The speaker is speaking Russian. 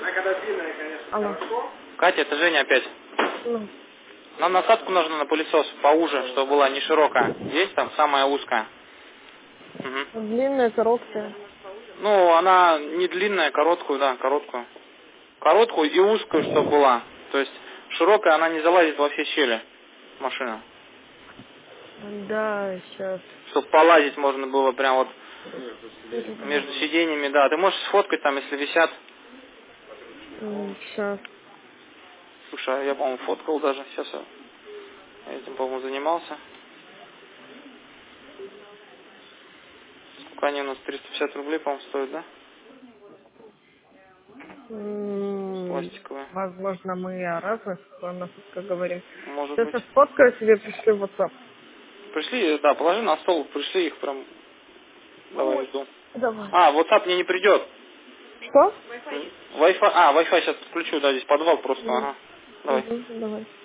Алло. Катя, это Женя опять. Ну, Нам насадку нужно на пылесос поуже, чтобы была не широкая. Есть там самая узкая? Мгм. длинная, короткая. Ну, она не длинная, короткую, да, короткую. Короткую и узкую, чтобы была. То есть широкая, она не залазит во все щели машина. Да, сейчас. Чтобы полазить можно было прям вот между сиденьями, да. Ты можешь сфоткать там, если висят. Сейчас. Слушай, а я, по-моему, фоткал даже. Сейчас я этим, по-моему, занимался. Сколько они у нас? 350 рублей, по-моему, стоят, да? Пластиковые. Возможно, мы о разных насколько говорим. Может Сейчас быть. я сфоткаю тебе, пришлю в WhatsApp. Пришли, да, положи на стол, пришли их прям. Давай, жду. Давай. А, WhatsApp мне не придет. Что? Wi-Fi сейчас подключу, да, здесь подвал просто, ага. Давай. Давай.